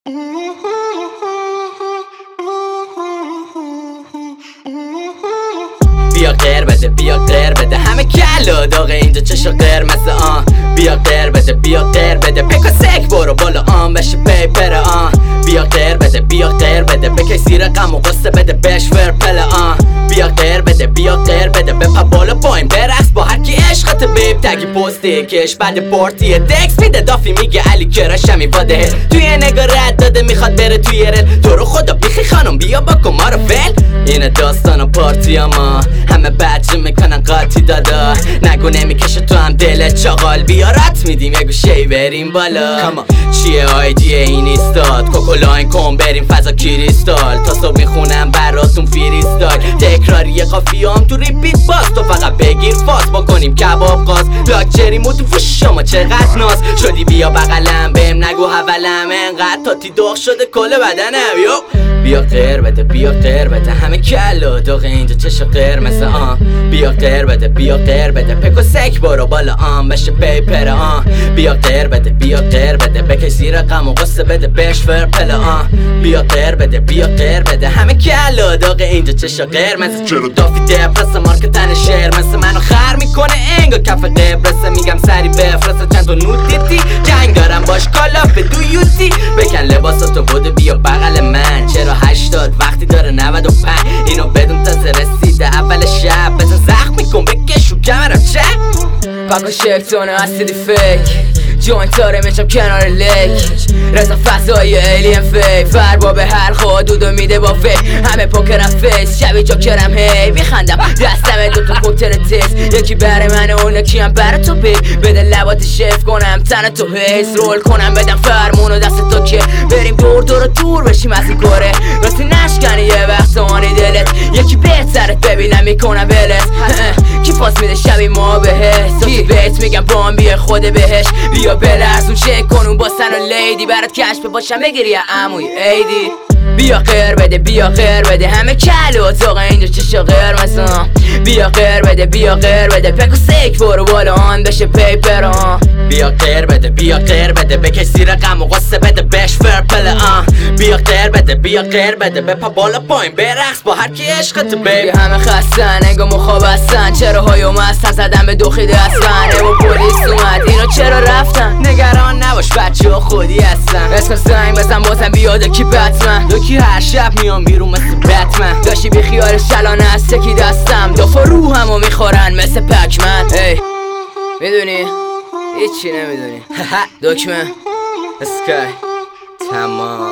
بیا غیر بده بیا غیر بده همه کلا داغه اینجا چشا قرمز بیا غیر بده بیا غیر بده پکا سک برو بالا بشه پیپر بیا غیر بده بیا غیر بده بکی زیر غم و قصه بده بش ورپل بیا غیر بده بیا غیر بده بپا بالا پایین برقص با هر کی عشقت بیب تگی پستی کش بعد پارتی دکس میده دافی میگه علی کراشمی واده توی نگاه رد داده میخواد بره توی رل تو رو خدا بیخی خانم بیا با کما رو ول اینه داستان و پارتی ما همه بچه میکنن قاطی دادا نگو نمیکشه تو هم دلت چاقال بیا رات میدیم یه گوشهی بریم بالا کاما چیه آیدیه این ایستاد کوکولاین کن بریم فضا کریستال تا صبح میخونم براتون فریستایل تکراری قافیه هم تو ریپیت باز تو فقط بگیر فاز بکنیم کباب قاز لاکچری مو تو فوش شما چقدر ناز شدی بیا بغلم بهم نگو حولم انقدر تاتی داغ شده کل بدنم یو بیا غیر بده بیا غیر بده همه کلا داغ اینجا چشا قرمز بیا غیر بده بیا غیر بده پکو سک برو بالا بشه پیپر بیا غیر بده بیا غیر بده بکی زیر غم و قصه بده بش ورپل بیا غیر بده بیا غیر بده همه کلا داغ اینجا چشا قرمز چرا دافی دپرس مارک تن شعر مثل منو خر میکنه انگا کف قبرسه میگم سری بفرسته چند تا نود دیدی جنگ دارم باش کالاف دو یوتی بکن لباساتو بوده بیا بغل من چرا 80 وقتی داره 95 اینو بدون تازه رسیده اول شب بزن زخم میکن بکش رو کمرم چه پاکو شکتونه اسیدی فیک جوینت داره میشم کنار لیک رزا فضای ایلین فیک فربا به هر خودودو میده با فیک همه پوکرم فیس شبی جاکرم هی میخندم دستم دوتا کوتر تیز یکی بره من اون یکی هم بره تو بیک بده لبات شف کنم تن تو حیث رول کنم بدم فرمونو دست تو که بریم دور بشیم از این کاره راستی نشکنی یه وقت آنی دلت یکی بهترت ببینم میکنم بلت کی پاس میده شبی ما بهش کی بهت میگم بام بیه خود بهش بیا بلرزون چک کنون با سن و لیدی برات کشف باشم بگیری یا عموی ایدی بیا غیر بده بیا غیر بده همه کلو تاقه اینجا چشا قرمز بیا غیر بده بیا غیر بده پکو سک برو بالا بشه پیپر بیا غیر بده بیا غیر بده بکش زیر غم و قصه بده بش ورپل بیا غیر بده بیا غیر بده بپا بالا پایین برقص با هر کی عشقت بیب همه خستن انگا مخاب هستن چرا هایو مستن زدن به دوخی دستن و پلیس اومد اینا چرا رفتن نگران نباش بچه ها خودی هستن اسم زنگ بزن بازم بیاده کی بتمن دوکی هر شب میام بیرون مثل بتمن داشتی بی خیال شلانه از تکی دستم دافا روحمو میخورن مثل پکمن ای میدونی هیچی نمیدونی دکمه اسکای تمام